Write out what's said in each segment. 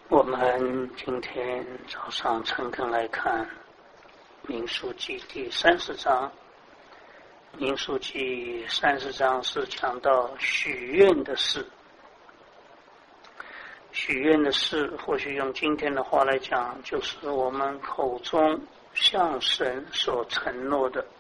我们今天早上诚恳来看民数记第30章。民数记30章是讲到许愿的事。许愿的事，或许用今天的话来讲，就是我们口中向神所承诺的。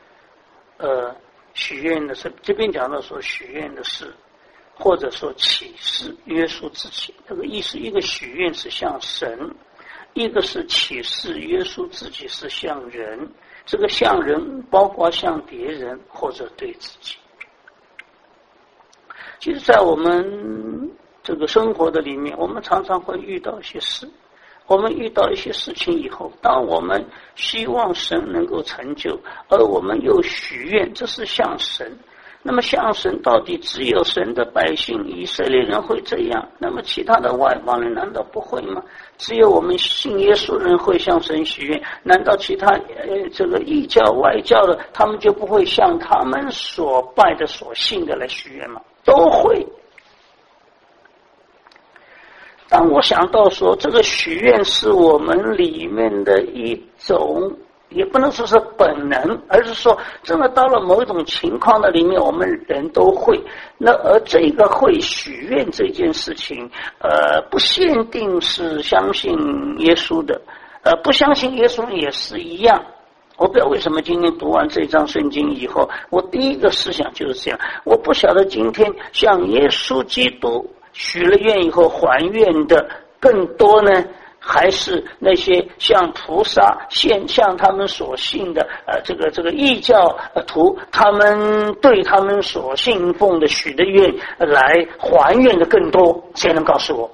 许愿的事，这边讲到说许愿的事，或者说启示约束自己，这个意思，一个许愿是向神，一个是启示约束自己是向人。这个向人包括向别人或者对自己。其实在我们这个生活的里面，我们常常会遇到一些事，我们遇到一些事情以后，当我们希望神能够成就，而我们又许愿，这是向神。那么向神到底只有神的百姓以色列人会这样，那么其他的外邦人难道不会吗？只有我们信耶稣人会向神许愿，难道其他这个异教外教的他们就不会向他们所拜的所信的来许愿吗？都会。当我想到说这个许愿是我们里面的一种，也不能说是本能，而是说真的到了某一种情况的里面，我们人都会。那而这个会许愿这件事情，不限定是相信耶稣的，不相信耶稣也是一样。我不知道为什么今天读完这章圣经以后，我第一个思想就是这样。我不晓得今天向耶稣基督许了愿以后还愿的更多呢，还是那些像菩萨像他们所信的这个异教徒，他们对他们所信奉的许的愿来还愿的更多？谁能告诉我？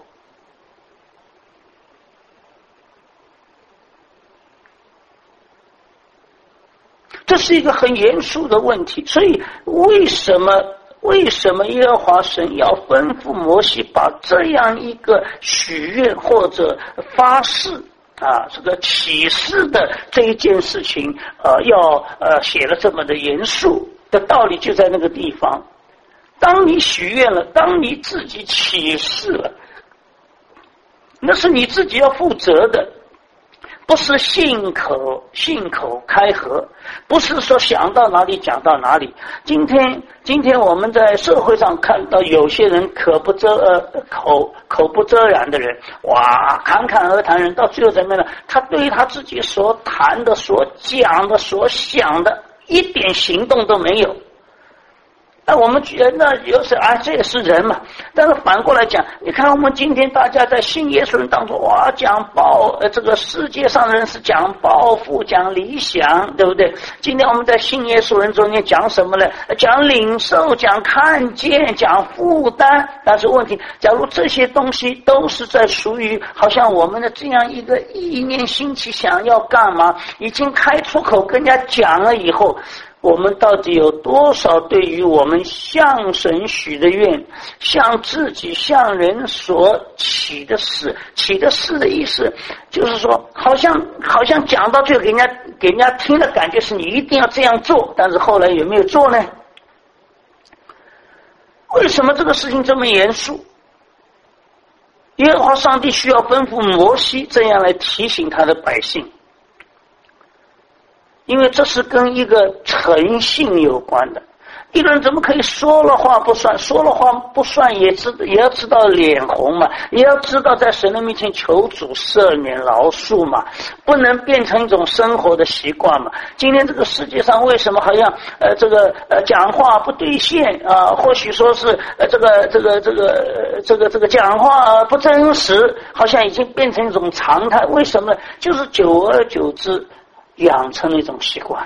这是一个很严肃的问题。所以为什么耶和华神要吩咐摩西把这样一个许愿或者发誓这个启示的这一件事情要写了这么的严肃的道理，就在那个地方。当你许愿了，当你自己启示了，那是你自己要负责的，不是信口开河，不是说想到哪里讲到哪里。今天我们在社会上看到有些人口不遮拦的人，哇，侃侃而谈人，到最后怎么样呢？他对于他自己所谈的、所讲的、所想的，一点行动都没有。那我们觉得有时这也是人嘛。但是反过来讲，你看我们今天大家在信耶稣人当中，哇，讲这个世界上的人是讲抱负、讲理想，对不对？今天我们在信耶稣人中间讲什么呢？讲领受、讲看见、讲负担。但是问题，假如这些东西都是在属于好像我们的这样一个意念兴起想要干嘛，已经开出口跟人家讲了以后，我们到底有多少对于我们向神许的愿，向自己向人所起的誓的意思，就是说好像讲到最后给人家听的感觉是你一定要这样做，但是后来有没有做呢？为什么这个事情这么严肃？耶和华上帝需要吩咐摩西这样来提醒他的百姓，因为这是跟一个诚信有关的。一个人怎么可以说了话不算？说了话不算也要知道脸红嘛，也要知道在神的面前求主赦免饶恕嘛，不能变成一种生活的习惯嘛。今天这个世界上为什么好像讲话不兑现或许说是这个讲话不真实，好像已经变成一种常态。为什么呢？就是久而久之养成了一种习惯。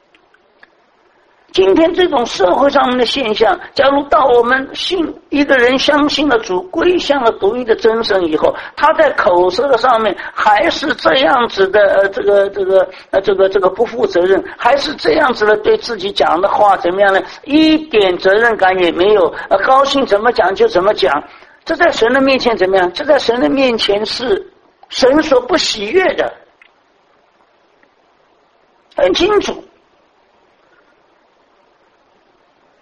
今天这种社会上面的现象，假如到我们一个人相信了主，归向了独一的真神以后，他在口舌上面还是这样子的这个不负责任，还是这样子的对自己讲的话怎么样呢？一点责任感也没有，高兴怎么讲就怎么讲。这在神的面前怎么样？这在神的面前是神所不喜悦的，很清楚。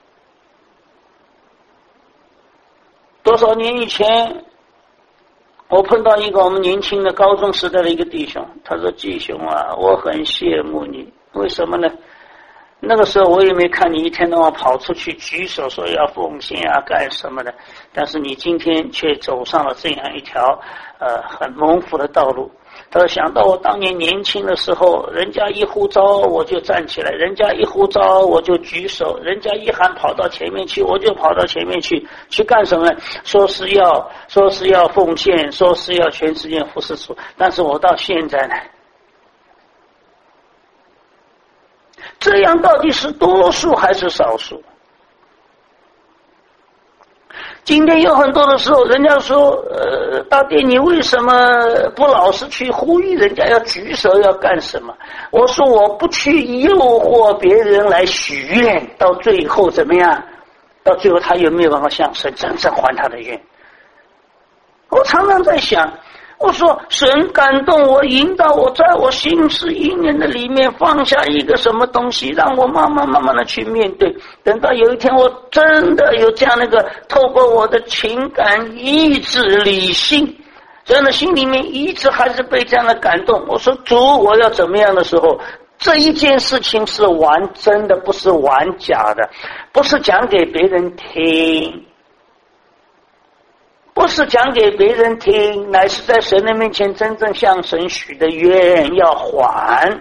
多少年以前， 我碰到一个我们年轻的高中时代的一个弟兄，他说：“季兄啊，我很羡慕你，为什么呢？那个时候我也没看你一天到晚跑出去举手说要奉献啊干什么的，但是你今天却走上了这样一条很蒙福的道路。”他说：“想到我当年年轻的时候，人家一呼召我就站起来，人家一呼召我就举手，人家一喊跑到前面去，我就跑到前面去干什么呢？说是要奉献，说是要全世界服侍主。但是我到现在呢，这样到底是多数还是少数？今天有很多的时候，人家说大爹你为什么不老是去呼吁人家要举手要干什么？我说我不去诱惑别人来许愿，到最后怎么样？到最后他有没有办法向神真正还他的愿？我常常在想，我说神感动我，引导我，在我心思意念的里面放下一个什么东西，让我慢慢的去面对。等到有一天我真的有这样的一个透过我的情感意志理性，真的心里面一直还是被这样的感动。我说主，我要怎么样的时候，这一件事情是玩真的，不是玩假的，不是讲给别人听，不是讲给别人听，乃是在神的面前真正向神许的愿要还，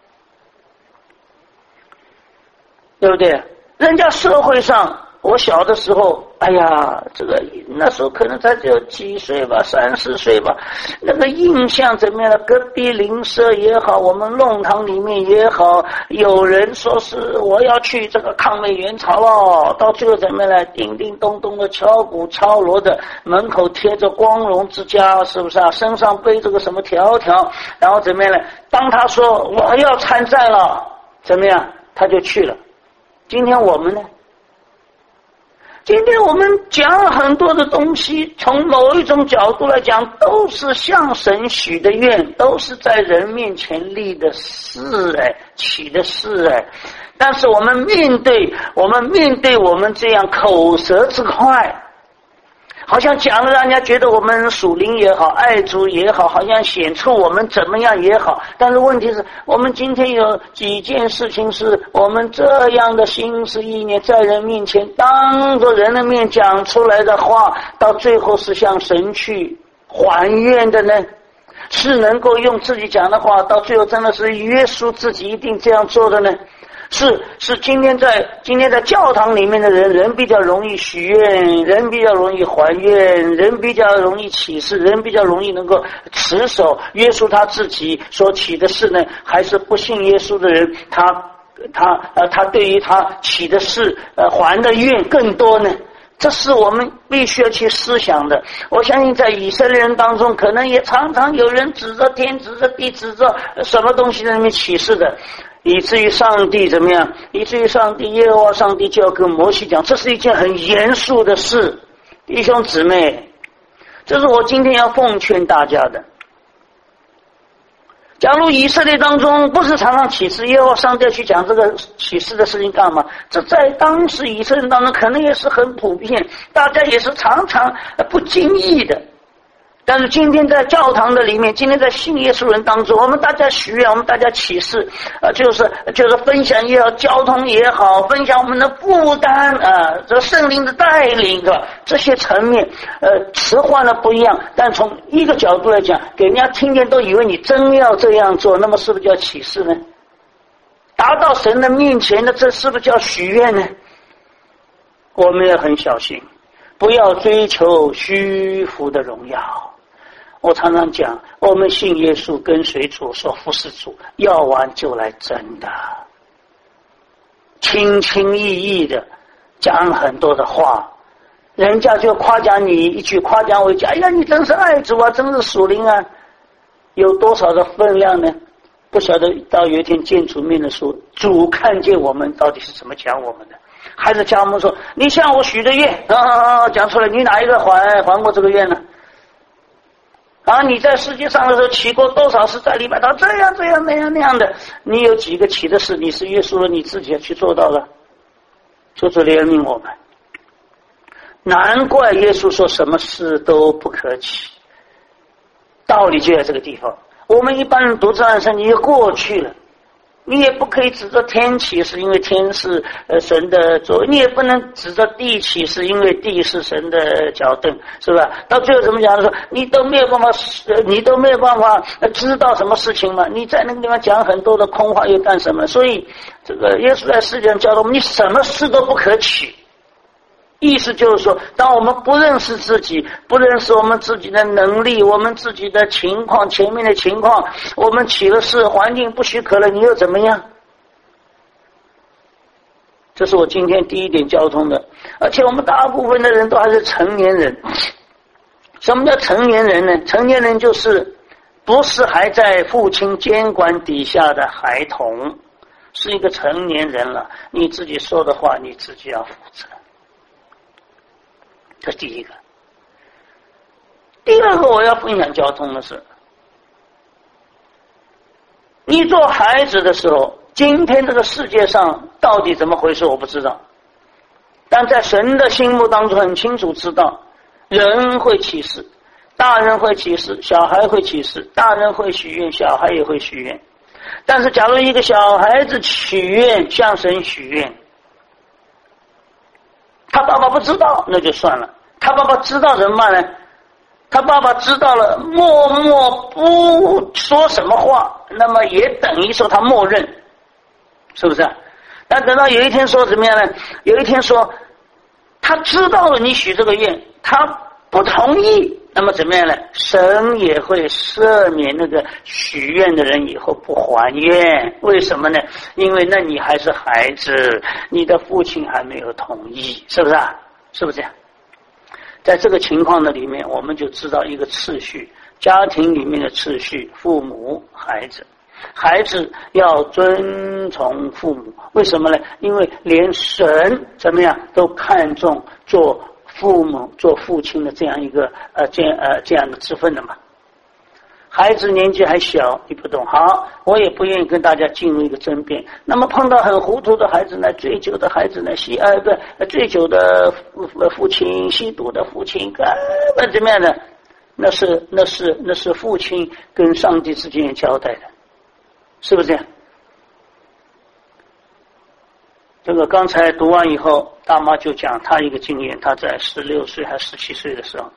对不对？人家社会上，我小的时候，哎呀，这个那时候可能才只有几岁吧，30岁吧，那个印象怎么样的？隔壁邻舍也好，我们弄堂里面也好，有人说是我要去这个抗美援朝了，到最后怎么样呢？叮叮咚咚的敲鼓敲锣的，门口贴着光荣之家，是不是啊？身上背着个什么条条，然后怎么样呢？当他说我要参战了，怎么样？他就去了。今天我们呢？今天我们讲很多的东西，从某一种角度来讲，都是向神许的愿，都是在人面前立的誓起的誓但是我们面对我们这样口舌之快，好像讲了让人家觉得我们属灵也好，爱主也好，好像显出我们怎么样也好。但是问题是，我们今天有几件事情是我们这样的心思意念在人面前当着人的面讲出来的话，到最后是向神去还愿的呢？是能够用自己讲的话，到最后真的是约束自己一定这样做的呢？是今天在教堂里面的人比较容易许愿，人比较容易还愿，人比较容易起誓，人比较容易能够持守约束他自己所起的誓呢？还是不信耶稣的人，他对于他起的誓还的愿更多呢？这是我们必须要去思想的。我相信在以色列人当中，可能也常常有人指着天指着地指着什么东西在那边起誓的，以至于上帝怎么样？以至于上帝耶和华上帝就要跟摩西讲，这是一件很严肃的事，弟兄姊妹，这是我今天要奉劝大家的。假如以色列当中不是常常起誓，耶和华上帝要去讲这个起誓的事情干嘛？这在当时以色列当中可能也是很普遍，大家也是常常不经意的。但是今天在教堂的里面，今天在信耶稣人当中，我们大家许愿，我们大家起誓，就是分享也好，交通也好，分享我们的负担这圣灵的带领这些层面，词换了不一样，但从一个角度来讲，给人家听见都以为你真要这样做，那么是不是叫起誓呢？达到神的面前的，这是不是叫许愿呢？我们也很小心，不要追求虚浮的荣耀。我常常讲，我们信耶稣跟随主说服侍主，要完就来真的，轻轻易易的讲很多的话，人家就夸奖你一句，夸奖我一句，哎呀，你真是爱主啊，真是属灵啊，有多少的分量呢？不晓得到有一天见主面的时候，主看见我们到底是怎么讲我们的，还是讲我们说你向我许的愿讲出来，你哪一个还过这个愿呢？你在世界上的时候起过多少次在礼拜堂，这样那样的，你有几个起的事你是约束了你自己去做到了？求主怜悯我们。难怪耶稣说什么事都不可起， 道理就在这个地方。我们一般人读这样圣经就过去了，你也不可以指着天起是因为天是神的座位，你也不能指着地起是因为地是神的脚凳，是吧？到最后怎么讲的说，你都没有办法知道什么事情嘛？你在那个地方讲很多的空话又干什么？所以这个耶稣在世界上教导我们，你什么事都不可起。意思就是说，当我们不认识自己，不认识我们自己的能力，我们自己的情况，前面的情况，我们起了事，环境不许可了，你又怎么样？这是我今天第一点交通的。而且我们大部分的人都还是成年人。什么叫成年人呢？成年人就是不是还在父亲监管底下的孩童，是一个成年人了，你自己说的话你自己要负责。这是第一个。第二个我要分享交通的是，你做孩子的时候，今天这个世界上到底怎么回事我不知道，但在神的心目当中很清楚知道，人会起誓，大人会起誓，小孩会起誓，大人会许愿，小孩也会许愿。但是假如一个小孩子许愿向神许愿，他爸爸不知道那就算了，他爸爸知道怎么办呢？他爸爸知道了，默默不说什么话，那么也等于说他默认，是不是？但等到有一天说怎么样呢？有一天说他知道了你许这个愿，他不同意，那么怎么样呢？神也会赦免那个许愿的人以后不还愿。为什么呢？因为那你还是孩子，你的父亲还没有同意，是不是啊？是不是这样？在这个情况的里面，我们就知道一个次序，家庭里面的次序，父母、孩子。孩子要遵从父母，为什么呢？因为连神怎么样都看重做父母、做父亲的这样一个这样的职分的嘛。孩子年纪还小，你不懂，好，我也不愿意跟大家进入一个争辩。那么碰到很糊涂的孩子呢，醉酒的孩子呢，醉酒的父亲，吸毒的父亲，根本怎么样的？那是父亲跟上帝之间交代的，是不是这样？这个刚才读完以后，大妈就讲她一个经验，她在16岁还是17岁的时候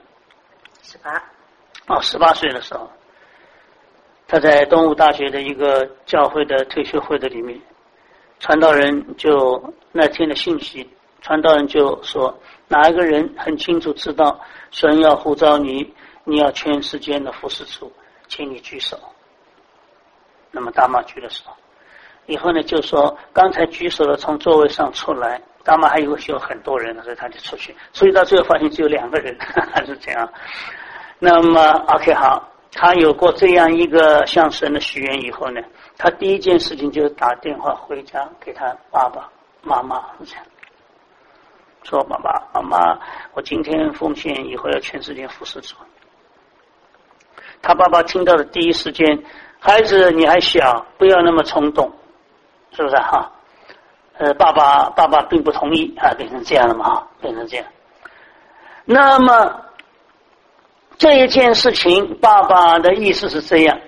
，18岁的时候，他在东吴大学的一个教会的退休会的里面，传道人就那天的信息，传道人就说，哪一个人很清楚知道神要呼召你，你要全时间的服侍主，请你举手。那么大妈举了手，以后呢就说刚才举手的从座位上出来，大妈还以为有很多人，所以他就出去，所以到最后发现只有2个人，还是这样。那么 OK 好，他有过这样一个向神的许愿以后呢，他第一件事情就是打电话回家给他爸爸妈妈这样说，爸爸妈妈，我今天奉献以后要全时间服侍主。他爸爸听到的第一时间，孩子你还小，不要那么冲动，是不是哈？爸爸并不同意啊，变成这样了嘛，变成这样。那么这一件事情，爸爸的意思是这样。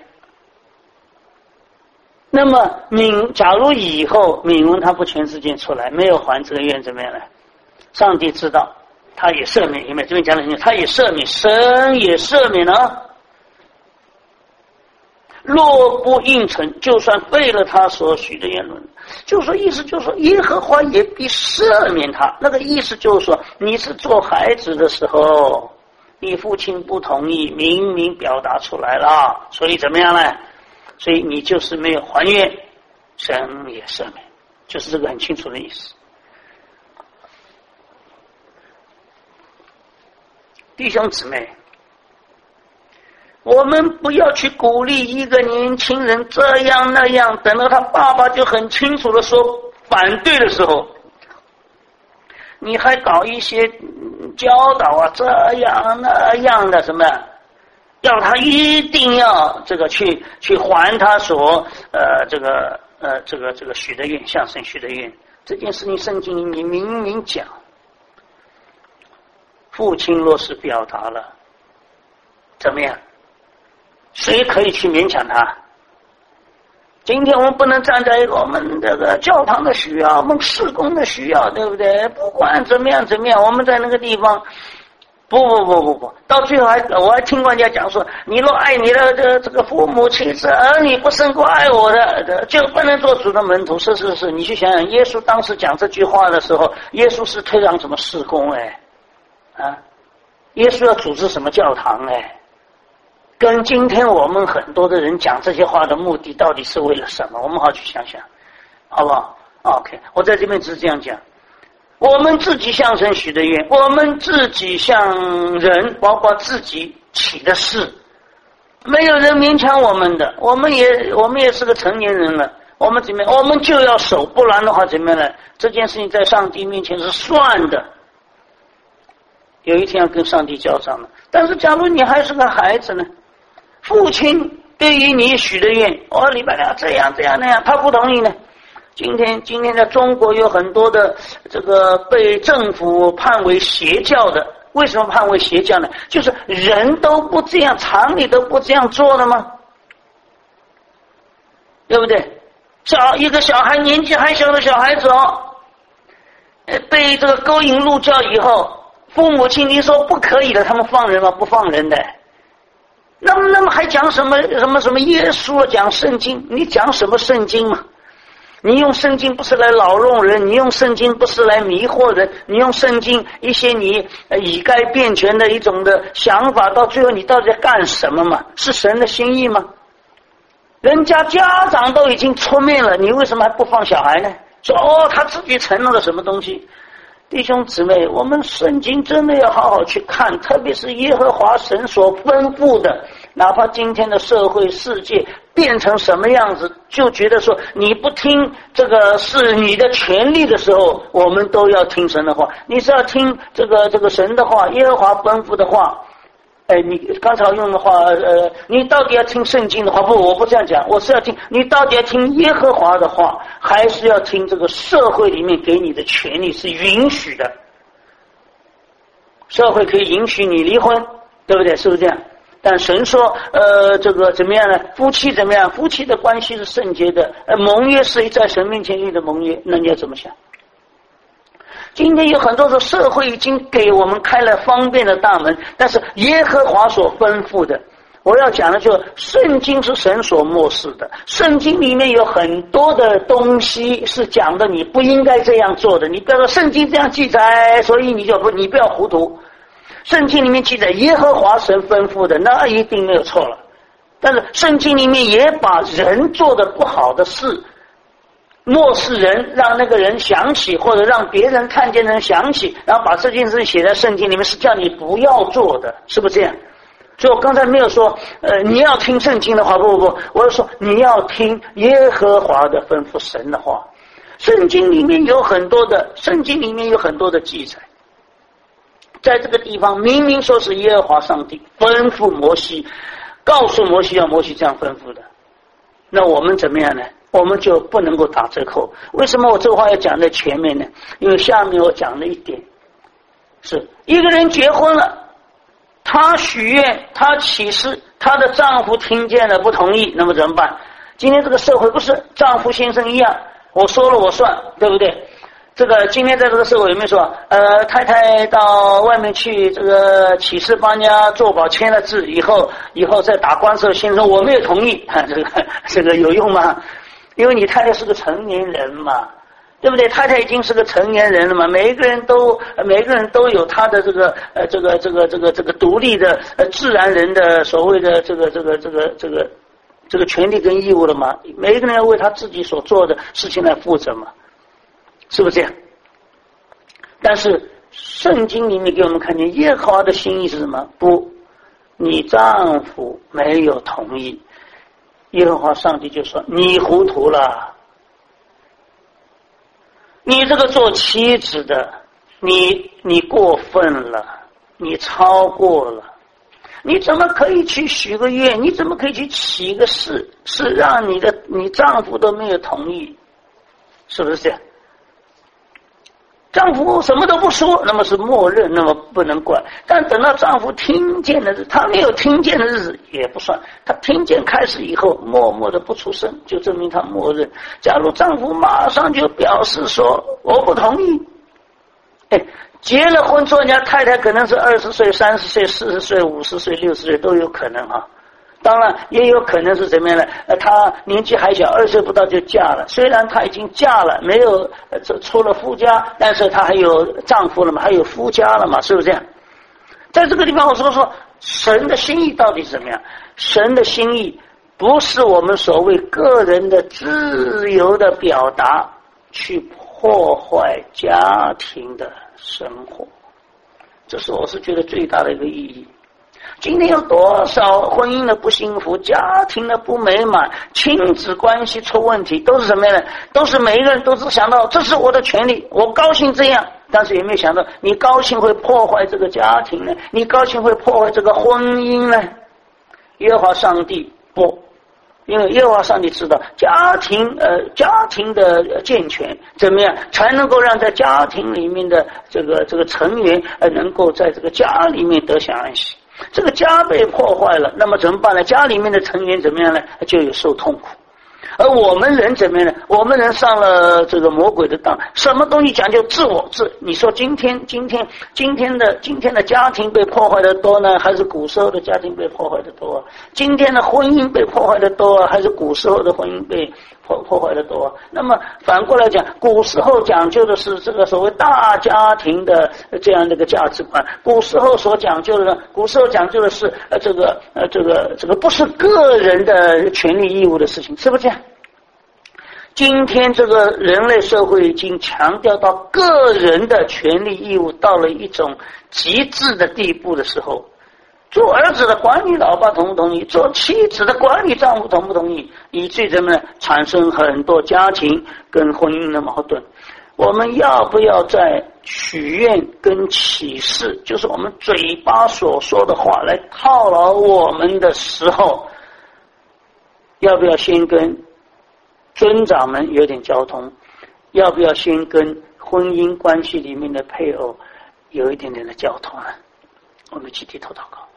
那么假如以后敏文他不全时间出来，没有还这个愿怎么样呢？上帝知道，他也赦免，因为这边讲的清楚，他也赦免，神也赦免了。若不应承，就算废了他所许的言论，就说意思就是说，耶和华也必赦免他。那个意思就是说，你是做孩子的时候，你父亲不同意，明明表达出来了，所以怎么样呢？所以你就是没有还愿，神也赦免，就是这个很清楚的意思。弟兄姊妹，我们不要去鼓励一个年轻人这样那样，等到他爸爸就很清楚的说反对的时候，你还搞一些教导啊，这样那样的什么，要他一定要这个去还他所这个许的愿，向神许的愿。这件事情圣经里你明明讲，父亲若是表达了，怎么样？ 谁可以去勉强他？今天我们不能站在我们这个教堂的需要，我们事工的需要，对不对？不管怎么样，我们在那个地方，不，到最后我还听过人家讲说，你若爱你的这个父母妻子儿女不胜过爱我的，就不能做主的门徒。是，你去想想，耶稣当时讲这句话的时候，耶稣是推广什么事工耶稣要组织什么教堂跟今天我们很多的人讲这些话的目的到底是为了什么？我们好去想想，好不好 ？OK， 我在这边只是这样讲。我们自己向神许的愿，我们自己向人，包括自己起的誓，没有人勉强我们的。我们也是个成年人了，我们怎么样？我们就要守，不然的话怎么样呢？这件事情在上帝面前是算的。有一天要跟上帝交账了。但是假如你还是个孩子呢？父亲对于你许的愿，礼拜六这样那样，他不同意呢。今天在中国有很多的这个被政府判为邪教的，为什么判为邪教呢？就是人都不这样，常理都不这样做的吗？对不对？一个小孩，年纪还小的小孩子被这个勾引入教以后，父母亲你说不可以的，他们放人吗？不放人的。那么还讲什么耶稣，讲圣经？你讲什么圣经嘛？你用圣经不是来扰弄人，你用圣经不是来迷惑人，你用圣经一些你以该辩权的一种的想法，到最后你到底在干什么嘛？是神的心意吗？人家家长都已经出面了，你为什么还不放小孩呢？说他自己承诺了什么东西？弟兄姊妹，我们圣经真的要好好去看，特别是耶和华神所吩咐的，哪怕今天的社会世界变成什么样子，就觉得说你不听这个是你的权利的时候，我们都要听神的话。你是要听这个神的话，耶和华吩咐的话。你刚才用的话，你到底要听圣经的话？不，我不这样讲，我是要听你到底要听耶和华的话，还是要听这个社会里面给你的权利是允许的？社会可以允许你离婚，对不对？是不是这样？但神说，这个怎么样呢？夫妻怎么样？夫妻的关系是圣洁的，盟约是在神面前立的盟约，那你要怎么想？今天有很多的社会已经给我们开了方便的大门，但是耶和华所吩咐的，我要讲的就是圣经是神所默示的，圣经里面有很多的东西是讲的你不应该这样做的，你不要说圣经这样记载，所以你不要糊涂。圣经里面记载耶和华神吩咐的，那一定没有错了。但是圣经里面也把人做的不好的事漠视人，让那个人想起，或者让别人看见的人想起，然后把这件事写在圣经里面，是叫你不要做的，是不是这样？所以我刚才没有说你要听圣经的话，不，我是说你要听耶和华的吩咐，神的话。圣经里面有很多的记载，在这个地方明明说是耶和华上帝吩咐摩西，告诉摩西要摩西这样吩咐的，那我们怎么样呢？我们就不能够打折扣。为什么我这个话要讲在前面呢？因为下面我讲了一点，是一个人结婚了，他许愿，他起誓，她的丈夫听见了不同意，那么怎么办？今天这个社会不是丈夫先生一样，我说了我算，对不对？这个今天在这个社会有没有说太太到外面去这个起誓帮人家做保签了字以后再打官司，先生我没有同意，这个有用吗？因为你太太是个成年人嘛，对不对？太太已经是个成年人了嘛，每个人都有他的这个独立的自然人的所谓的这个权利跟义务了嘛，每一个人要为他自己所做的事情来负责嘛，是不是这样？但是圣经里面给我们看见耶和华的心意是什么？不，你丈夫没有同意，耶和华上帝就说你糊涂了，你这个做妻子的，你过分了，你超过了，你怎么可以去许个愿？你怎么可以去起个誓？是让你丈夫都没有同意，是不是这样？ 丈夫什么都不说，那么是默认，那么不能管。但等到丈夫听见的日子，他没有听见的日子也不算。他听见开始以后，默默的不出声，就证明他默认。假如丈夫马上就表示说我不同意，结了婚做人家太太可能是20岁、30岁、40岁、50岁、60岁都有可能啊。当然也有可能是怎么样呢？她年纪还小，20岁不到就嫁了。虽然她已经嫁了，没有出了夫家，但是她还有丈夫了嘛，还有夫家了嘛，是不是这样？在这个地方我说神的心意到底是怎么样？神的心意不是我们所谓个人的自由的表达去破坏家庭的生活，这是我是觉得最大的一个意义。今天有多少婚姻的不幸福，家庭的不美满，亲子关系出问题，都是什么样的？都是每一个人都只想到这是我的权利，我高兴这样，但是有没有想到你高兴会破坏这个家庭呢？你高兴会破坏这个婚姻呢？耶和华上帝不，因为耶和华上帝知道家庭的健全怎么样才能够让在家庭里面的这个成员能够在这个家里面得享安息。这个家被破坏了，那么怎么办呢？家里面的成员怎么样呢？就有受痛苦。而我们人怎么样呢？我们人上了这个魔鬼的当，什么东西讲究自我自？你说今天的家庭被破坏的多呢，还是古时候的家庭被破坏的多？今天的婚姻被破坏的多，还是古时候的婚姻被破坏的多？那么反过来讲，古时候讲究的是这个所谓大家庭的这样的一个价值观，古时候讲究的是这个不是个人的权利义务的事情，是不是这样？今天这个人类社会已经强调到个人的权利义务到了一种极致的地步的时候，做儿子的管你老爸同不同意，做妻子的管你丈夫同不同意，以至于什么呢？产生很多家庭跟婚姻的矛盾。我们要不要在许愿跟启示，就是我们嘴巴所说的话来套牢我们的时候，要不要先跟尊长们有点交通？要不要先跟婚姻关系里面的配偶有一点点的交通呢？我们一起低头祷告。